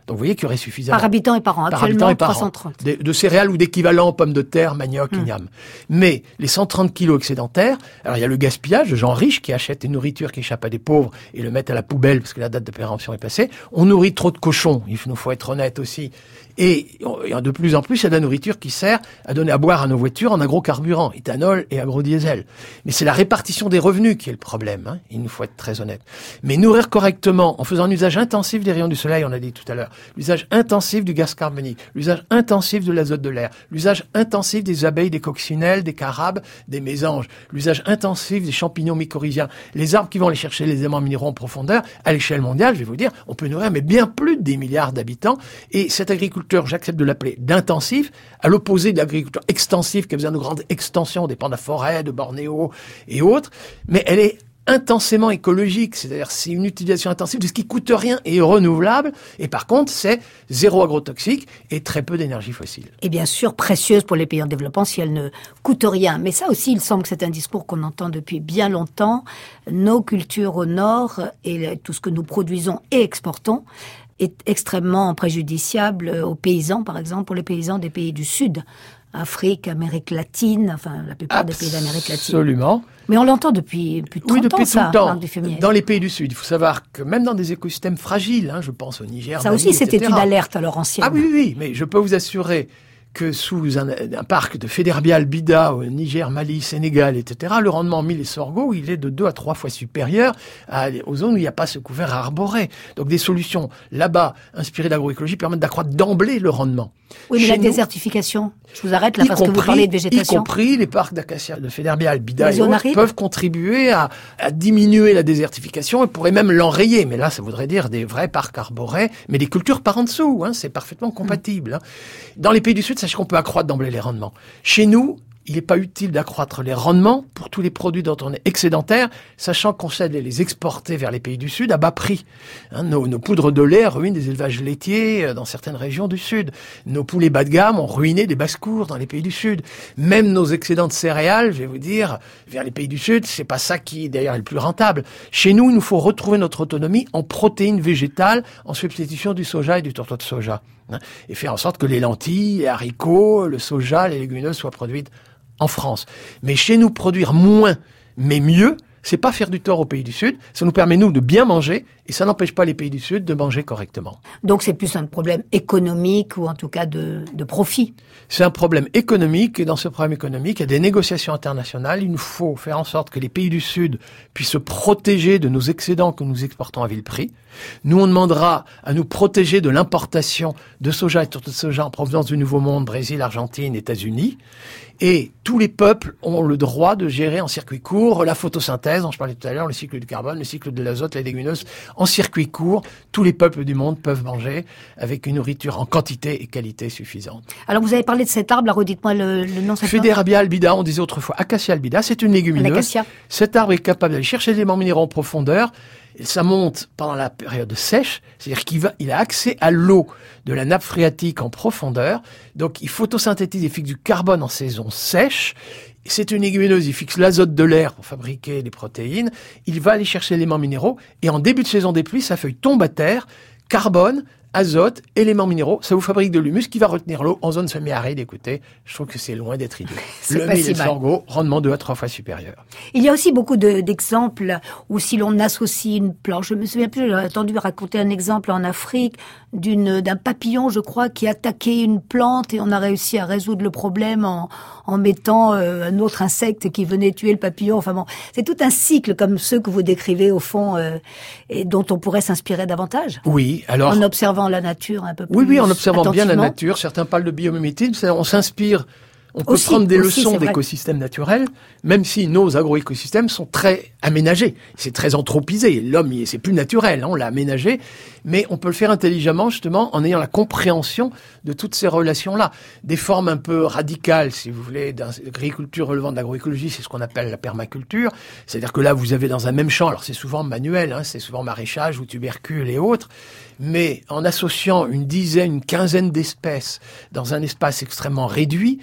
Donc vous voyez qu'il y aurait suffisamment. Par habitant et par an, actuellement 330. De céréales ou d'équivalents, pommes de terre, manioc, igname. Mais les 130 kilos excédentaires, alors il y a le gaspillage de gens riches qui achètent des nourritures qui échappent à des pauvres et le mettent à la poubelle parce que la date de péremption est passée. On nourrit trop de cochons, il nous faut être honnête aussi. Et de plus en plus, il y a de la nourriture qui sert à donner à boire à nos voitures en agrocarburant, éthanol et agrodiesel. Mais c'est la répartition des revenus qui est le problème, hein. Il nous faut être très honnête. Mais nourrir correctement, en faisant un usage intensif des rayons du soleil, on a dit tout à l'heure, l'usage intensif du gaz carbonique, l'usage intensif de l'azote de l'air, l'usage intensif des abeilles, des coccinelles, des carabes, des mésanges, l'usage intensif des champignons mycorhiziens, les arbres qui vont aller chercher les éléments minéraux en profondeur, à l'échelle mondiale, je vais vous dire, on peut nourrir mais bien plus de 10 milliards d'habitants. Et cette agriculture, j'accepte de l'appeler d'intensif, à l'opposé de l'agriculture extensive qui a besoin de grandes extensions, on dépend de la forêt, de Bornéo et autres, mais elle est intensément écologique, c'est-à-dire c'est une utilisation intensive de ce qui coûte rien et est renouvelable, et par contre c'est zéro agrotoxique et très peu d'énergie fossile. Et bien sûr précieuse pour les pays en développement si elle ne coûte rien. Mais ça aussi, il semble que c'est un discours qu'on entend depuis bien longtemps. Nos cultures au nord et tout ce que nous produisons et exportons est extrêmement préjudiciable aux paysans, par exemple, pour les paysans des pays du Sud. Afrique, Amérique latine, enfin la plupart des pays d'Amérique latine. Absolument. Mais on l'entend depuis plus de 30 ans, depuis tout le temps. du fumier. Dans les pays du Sud, il faut savoir que même dans des écosystèmes fragiles, je pense au Niger, ça Mali, aussi, c'était etc. une alerte à leur ancienne. Ah oui, mais je peux vous assurer que sous un parc de Féderbial Bida au Niger, Mali, Sénégal, etc., le rendement en mil et sorgho, il est de 2 à 3 fois supérieur aux zones où il n'y a pas ce couvert arboré. Donc des solutions là-bas, inspirées d'agroécologie, permettent d'accroître d'emblée le rendement. Oui, mais la désertification, je vous arrête là parce que vous parlez de végétation. Y compris les parcs d'acacia, de Féderbial, Bida et autres, arides peuvent contribuer à diminuer la désertification et pourraient même l'enrayer. Mais là, ça voudrait dire des vrais parcs arborés, mais des cultures par en dessous, c'est parfaitement compatible. Dans les pays du Sud, sachez qu'on peut accroître d'emblée les rendements. Chez nous, il n'est pas utile d'accroître les rendements pour tous les produits dont on est excédentaire, sachant qu'on sait les exporter vers les pays du Sud à bas prix. Nos poudres de lait ruinent des élevages laitiers dans certaines régions du Sud. Nos poulets bas de gamme ont ruiné des basses-cours dans les pays du Sud. Même nos excédents de céréales, je vais vous dire, vers les pays du Sud, c'est pas ça qui, d'ailleurs, est le plus rentable. Chez nous, il nous faut retrouver notre autonomie en protéines végétales, en substitution du soja et du tourteau de soja. Et faire en sorte que les lentilles, les haricots, le soja, les légumineuses soient produites en France. Mais chez nous, produire moins, mais mieux, c'est pas faire du tort aux pays du Sud. Ça nous permet, nous, de bien manger, et ça n'empêche pas les pays du Sud de manger correctement. Donc c'est plus un problème économique, ou en tout cas de profit. C'est un problème économique, et dans ce problème économique, il y a des négociations internationales. Il nous faut faire en sorte que les pays du Sud puissent se protéger de nos excédents que nous exportons à vil prix. Nous, on demandera à nous protéger de l'importation de soja et de tourteau de soja en provenance du Nouveau Monde, Brésil, Argentine, États-Unis. Et tous les peuples ont le droit de gérer en circuit court la photosynthèse, dont je parlais tout à l'heure, le cycle du carbone, le cycle de l'azote, les légumineuses. En circuit court, tous les peuples du monde peuvent manger avec une nourriture en quantité et qualité suffisante. Alors vous avez parlé de cet arbre, redites-moi le nom. Féderabia albida, on disait autrefois Acacia albida, c'est une légumineuse. Cet arbre est capable d'aller chercher des éléments minéraux en profondeur. Et ça monte pendant la période sèche, c'est-à-dire qu'il a accès à l'eau de la nappe phréatique en profondeur. Donc il photosynthétise et fixe du carbone en saison sèche. C'est une légumineuse, il fixe l'azote de l'air pour fabriquer des protéines. Il va aller chercher les éléments minéraux et en début de saison des pluies, sa feuille tombe à terre, carbone, azote, éléments minéraux, ça vous fabrique de l'humus qui va retenir l'eau en zone semi-aride. Écoutez, je trouve que c'est loin d'être idiot. Le mil et le sorgho, rendement 2 à 3 fois supérieur. Il y a aussi beaucoup d'exemples où si l'on associe une plante, je me souviens plus, j'ai entendu raconter un exemple en Afrique d'un papillon, je crois, qui attaquait une plante et on a réussi à résoudre le problème en mettant un autre insecte qui venait tuer le papillon. Enfin bon, c'est tout un cycle comme ceux que vous décrivez au fond et dont on pourrait s'inspirer davantage. Oui, alors en observant la nature un peu plus. Oui, en observant bien la nature. Certains parlent de biomimétisme. On s'inspire. On peut prendre des leçons d'écosystèmes naturels, même si nos agroécosystèmes sont très aménagés. C'est très anthropisé. L'homme, c'est plus naturel, on l'a aménagé. Mais on peut le faire intelligemment, justement, en ayant la compréhension de toutes ces relations-là. Des formes un peu radicales, si vous voulez, d'agriculture relevant de l'agroécologie, c'est ce qu'on appelle la permaculture. C'est-à-dire que là, vous avez dans un même champ, alors c'est souvent manuel, c'est souvent maraîchage ou tubercules et autres, mais en associant une quinzaine d'espèces dans un espace extrêmement réduit,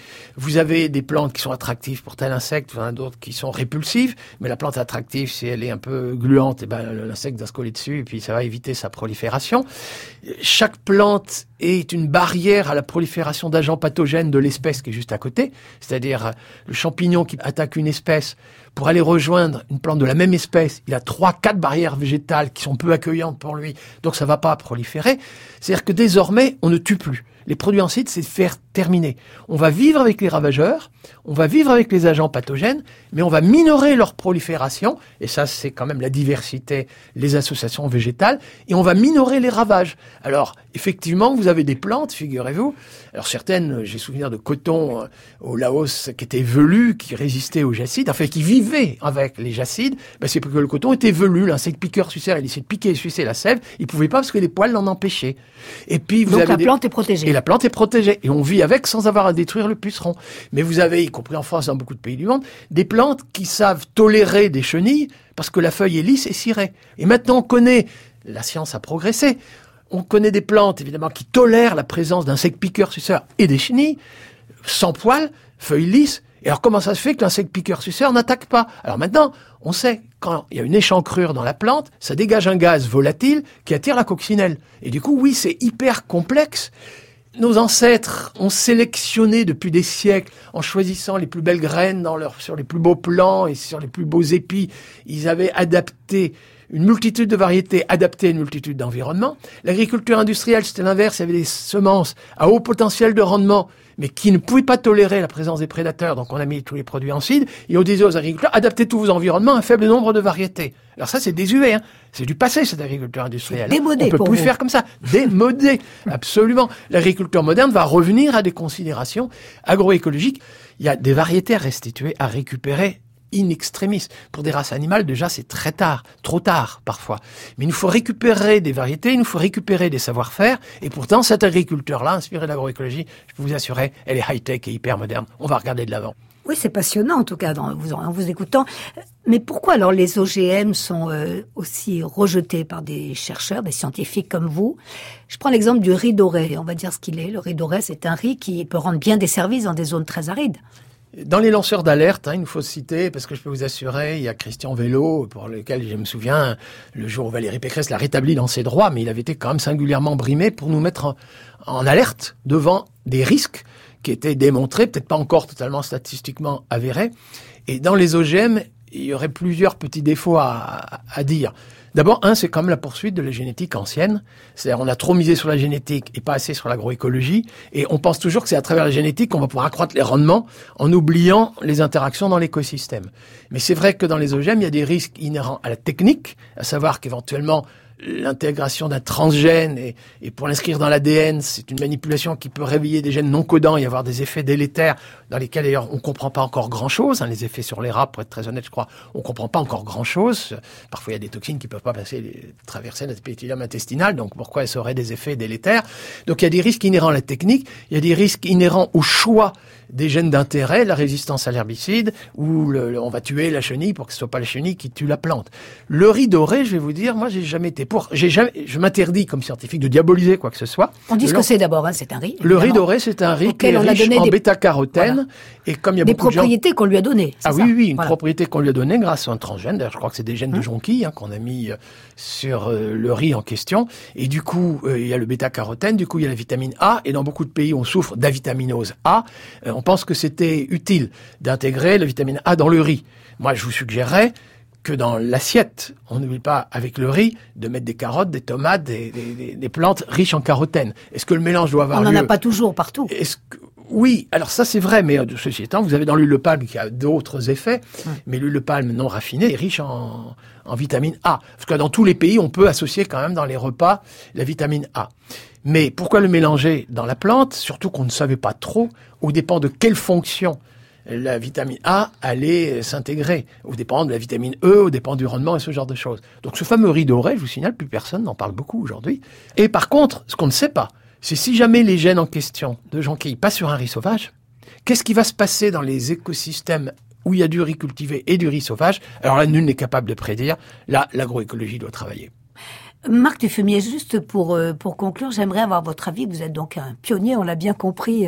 Vous avez des plantes qui sont attractives pour tel insecte, vous en avez d'autres qui sont répulsives, mais la plante attractive, si elle est un peu gluante, l'insecte va se coller dessus et puis ça va éviter sa prolifération. Chaque plante est une barrière à la prolifération d'agents pathogènes de l'espèce qui est juste à côté, c'est-à-dire le champignon qui attaque une espèce, pour aller rejoindre une plante de la même espèce, il a 3-4 barrières végétales qui sont peu accueillantes pour lui, donc ça va pas proliférer. C'est-à-dire que désormais, on ne tue plus. Les produits en site, c'est faire terminer. On va vivre avec les ravageurs, on va vivre avec les agents pathogènes, mais on va minorer leur prolifération, et ça c'est quand même la diversité, les associations végétales, et on va minorer les ravages. Alors, effectivement, vous avez des plantes, figurez-vous, alors certaines, j'ai souvenir de coton au Laos qui étaient velues, qui résistaient aux jacides, enfin qui vivaient avec les jacides, c'est parce que le coton était velu, l'insecte piqueur suceur, il essayait de piquer et sucer la sève, il pouvait pas parce que les poils l'en empêchaient. Et puis vous donc la plante est protégée. Et la plante est protégée. Et on vit avec sans avoir à détruire le puceron. Mais vous avez, y compris en France, dans beaucoup de pays du monde, des plantes qui savent tolérer des chenilles parce que la feuille est lisse et cirée. Et maintenant, on connaît, la science a progressé, on connaît des plantes, évidemment, qui tolèrent la présence d'insectes piqueurs, suceurs et des chenilles, sans poils, feuilles lisses. Et alors, comment ça se fait que l'insecte piqueur-suceur n'attaque pas? Alors maintenant, on sait, quand il y a une échancrure dans la plante, ça dégage un gaz volatile qui attire la coccinelle. Et du coup, oui, c'est hyper complexe. Nos ancêtres ont sélectionné depuis des siècles, en choisissant les plus belles graines sur les plus beaux plants et sur les plus beaux épis. Ils avaient adapté une multitude de variétés adaptées à une multitude d'environnements. L'agriculture industrielle, c'était l'inverse. Il y avait des semences à haut potentiel de rendement, mais qui ne pouvaient pas tolérer la présence des prédateurs. Donc on a mis tous les produits en seed. Et on disait aux agriculteurs, adaptez tous vos environnements à un faible nombre de variétés. Alors ça, c'est désuet, hein. C'est du passé, cette agriculture industrielle. Démodé. On peut plus faire comme ça. Démodé. Absolument. L'agriculture moderne va revenir à des considérations agroécologiques. Il y a des variétés à restituer, à récupérer in extremis. Pour des races animales, déjà, c'est très tard, trop tard, parfois. Mais il nous faut récupérer des variétés, il nous faut récupérer des savoir-faire, et pourtant, cette agriculture-là, inspirée de l'agroécologie, je peux vous assurer, elle est high-tech et hyper moderne. On va regarder de l'avant. Oui, c'est passionnant, en tout cas, en vous écoutant. Mais pourquoi alors les OGM sont aussi rejetés par des chercheurs, des scientifiques comme vous? Je prends l'exemple du riz doré. On va dire ce qu'il est. Le riz doré, c'est un riz qui peut rendre bien des services dans des zones très arides. Dans les lanceurs d'alerte, il nous faut citer, parce que je peux vous assurer, il y a Christian Vélo, pour lequel je me souviens, le jour où Valérie Pécresse l'a rétabli dans ses droits, mais il avait été quand même singulièrement brimé pour nous mettre en alerte devant des risques qui étaient démontrés, peut-être pas encore totalement statistiquement avérés. Et dans les OGM, il y aurait plusieurs petits défauts à dire. D'abord, c'est comme la poursuite de la génétique ancienne. C'est-à-dire, on a trop misé sur la génétique et pas assez sur l'agroécologie. Et on pense toujours que c'est à travers la génétique qu'on va pouvoir accroître les rendements en oubliant les interactions dans l'écosystème. Mais c'est vrai que dans les OGM, il y a des risques inhérents à la technique, à savoir qu'éventuellement, l'intégration d'un transgène et pour l'inscrire dans l'ADN, c'est une manipulation qui peut réveiller des gènes non codants et avoir des effets délétères dans lesquels d'ailleurs on comprend pas encore grand-chose. Les effets sur les rats, pour être très honnête, je crois, on comprend pas encore grand-chose. Parfois, il y a des toxines qui peuvent pas traverser l'épithélium intestinal, donc pourquoi ça aurait des effets délétères? Donc il y a des risques inhérents à la technique, il y a des risques inhérents au choix des gènes d'intérêt, la résistance à l'herbicide, ou on va tuer la chenille pour que ce soit pas la chenille qui tue la plante. Le riz doré, je vais vous dire, moi j'ai jamais été pour. Je m'interdis comme scientifique de diaboliser quoi que ce soit. On dit ce que c'est d'abord, c'est un riz. Évidemment. Le riz doré, c'est un riz qui est riche en bêta-carotène. Voilà. Et comme il y a des beaucoup propriétés qu'on lui a données. Ah oui, une propriété qu'on lui a donnée grâce à un transgène. D'ailleurs, je crois que c'est des gènes de jonquille qu'on a mis sur le riz en question. Et du coup, il y a le bêta-carotène, du coup, il y a la vitamine A. Et dans beaucoup de pays, on souffre d'avitaminose A. On pense que c'était utile d'intégrer la vitamine A dans le riz. Moi, je vous suggérerais que dans l'assiette, on n'oublie pas, avec le riz, de mettre des carottes, des tomates, des plantes riches en carotène. Est-ce que le mélange doit avoir lieu? On n'en a pas toujours partout. Oui, alors ça c'est vrai, mais ceci étant, vous avez dans l'huile de palme qui a d'autres effets, mais l'huile de palme non raffinée est riche en vitamine A. Parce que dans tous les pays, on peut associer quand même dans les repas la vitamine A. Mais pourquoi le mélanger dans la plante? Surtout qu'on ne savait pas trop, au dépend de quelle fonction la vitamine A allait s'intégrer, au dépend de la vitamine E, au dépend du rendement et ce genre de choses. Donc ce fameux riz doré, je vous signale, plus personne n'en parle beaucoup aujourd'hui. Et par contre, ce qu'on ne sait pas, c'est si jamais les gènes en question de jonquilles passent sur un riz sauvage, qu'est-ce qui va se passer dans les écosystèmes où il y a du riz cultivé et du riz sauvage? Alors là, nul n'est capable de prédire. Là, l'agroécologie doit travailler. Marc Dufumier, juste pour conclure, j'aimerais avoir votre avis. Vous êtes donc un pionnier, on l'a bien compris,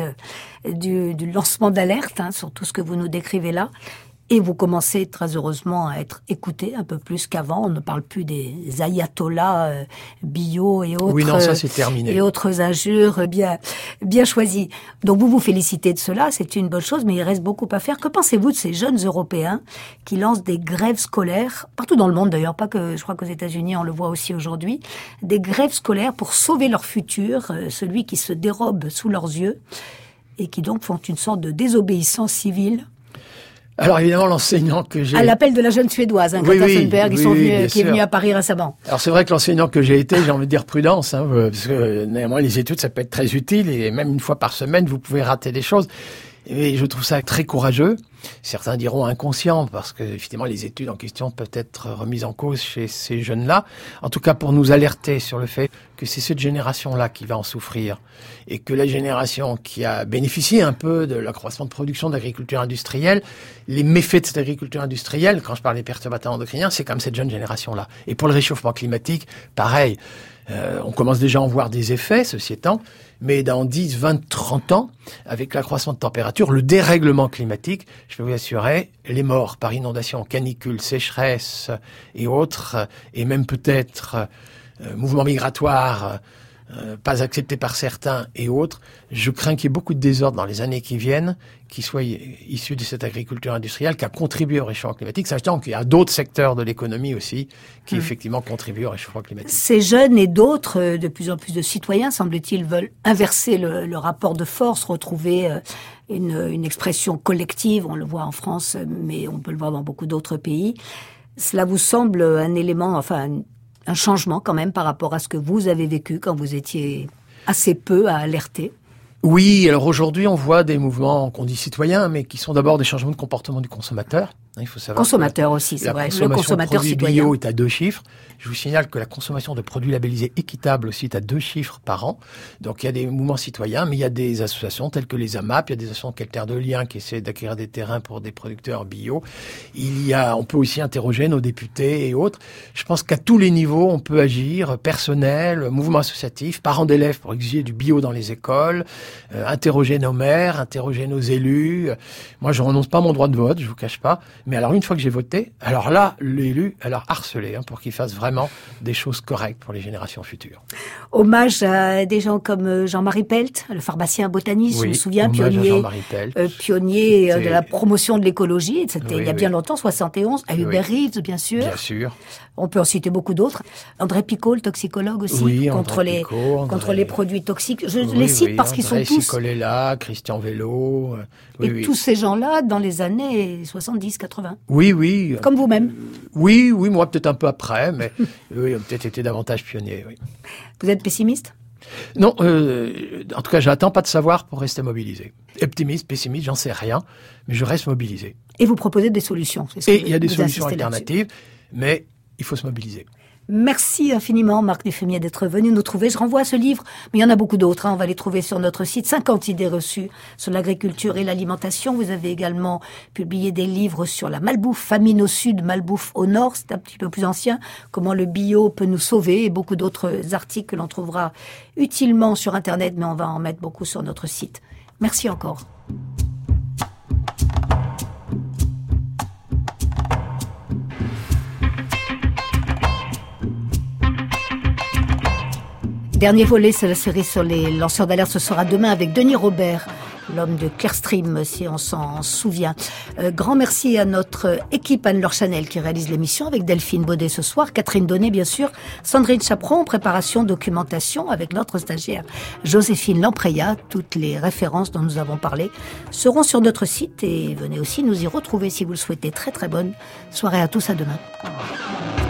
du lancement d'alerte, sur tout ce que vous nous décrivez là. Et vous commencez très heureusement à être écouté un peu plus qu'avant. On ne parle plus des ayatollahs bio et autres. Oui, non, ça c'est terminé. Et autres injures bien choisies. Donc vous félicitez de cela, c'est une bonne chose, mais il reste beaucoup à faire. Que pensez-vous de ces jeunes Européens qui lancent des grèves scolaires, partout dans le monde d'ailleurs, pas que je crois qu'aux États-Unis on le voit aussi aujourd'hui, des grèves scolaires pour sauver leur futur, celui qui se dérobe sous leurs yeux et qui donc font une sorte de désobéissance civile? Alors évidemment, l'enseignant que j'ai... À l'appel de la jeune Suédoise, Greta Thunberg, qui est venue à Paris récemment. Alors c'est vrai que l'enseignant que j'ai été, j'ai envie de dire prudence, parce que néanmoins les études, ça peut être très utile, et même une fois par semaine, vous pouvez rater des choses. Et je trouve ça très courageux. Certains diront inconscient, parce que effectivement les études en question peuvent être remises en cause chez ces jeunes-là. En tout cas, pour nous alerter sur le fait que c'est cette génération-là qui va en souffrir, et que la génération qui a bénéficié un peu de l'accroissement de production d'agriculture industrielle, les méfaits de cette agriculture industrielle, quand je parle des perturbateurs endocriniens, c'est comme cette jeune génération-là. Et pour le réchauffement climatique, pareil. On commence déjà à en voir des effets, ceci étant, mais dans 10, 20, 30 ans, avec l'accroissement de température, le dérèglement climatique, je peux vous assurer, les morts par inondation, canicule, sécheresse et autres, et même peut-être mouvements migratoires pas acceptés par certains et autres, je crains qu'il y ait beaucoup de désordre dans les années qui viennent, qui soient issus de cette agriculture industrielle qui a contribué au réchauffement climatique, sachant qu'il y a d'autres secteurs de l'économie aussi qui effectivement contribuent au réchauffement climatique. Ces jeunes et d'autres, de plus en plus de citoyens, semble-t-il, veulent inverser le rapport de force, retrouver une expression collective, on le voit en France, mais on peut le voir dans beaucoup d'autres pays. Cela vous semble un élément, un changement quand même par rapport à ce que vous avez vécu quand vous étiez assez peu à alerter? Oui, alors aujourd'hui on voit des mouvements qu'on dit citoyens, mais qui sont d'abord des changements de comportement du consommateur. Il faut savoir consommateur aussi, c'est vrai. Le consommateur de citoyen. bio est à 2 chiffres. Je vous signale que la consommation de produits labellisés équitables aussi est à 2 chiffres par an. Donc il y a des mouvements citoyens, mais il y a des associations telles que les AMAP, il y a des associations telles Terre de Liens qui essaient d'acquérir des terrains pour des producteurs bio. On peut aussi interroger nos députés et autres. Je pense qu'à tous les niveaux, on peut agir, personnel, mouvement associatif, parents d'élèves pour exiger du bio dans les écoles, interroger nos maires, interroger nos élus. Moi, je renonce pas à mon droit de vote, je vous cache pas. Mais alors, une fois que j'ai voté, alors là, l'élu, alors harcelé, pour qu'il fasse vraiment des choses correctes pour les générations futures. Hommage à des gens comme Jean-Marie Pelt, le pharmacien botaniste, je me souviens, pionnier de la promotion de l'écologie. C'était il y a bien longtemps, 71, à Hubert Reeves, bien sûr. Bien sûr. On peut en citer beaucoup d'autres. André Picot, le toxicologue aussi, contre les produits toxiques. Je les cite parce qu'ils sont tous... Sicolela, Christian Vélo... tous ces gens-là, dans les années 70-80. Oui. Comme vous-même. Oui, moi peut-être un peu après, mais oui, on a peut-être été davantage pionniers, oui. Vous êtes pessimiste ? Non, en tout cas, j'attends pas de savoir pour rester mobilisé. Optimiste, pessimiste, j'en sais rien, mais je reste mobilisé. Et vous proposez des solutions, c'est ce Et il y a des solutions alternatives, mais il faut se mobiliser. Merci infiniment, Marc Dufumier, d'être venu nous trouver. Je renvoie à ce livre, mais il y en a beaucoup d'autres. On va les trouver sur notre site. 50 idées reçues sur l'agriculture et l'alimentation. Vous avez également publié des livres sur la malbouffe, famine au sud, malbouffe au nord. C'est un petit peu plus ancien. Comment le bio peut nous sauver, et beaucoup d'autres articles que l'on trouvera utilement sur Internet, mais on va en mettre beaucoup sur notre site. Merci encore. Dernier volet, c'est la série sur les lanceurs d'alerte. Ce sera demain avec Denis Robert, l'homme de Clearstream, si on s'en souvient. Grand merci à notre équipe Anne-Laure Chanel qui réalise l'émission avec Delphine Baudet ce soir, Catherine Donnet bien sûr, Sandrine Chaperon, préparation, documentation avec notre stagiaire Joséphine Lampreya. Toutes les références dont nous avons parlé seront sur notre site et venez aussi nous y retrouver si vous le souhaitez. Très très bonne soirée à tous, à demain.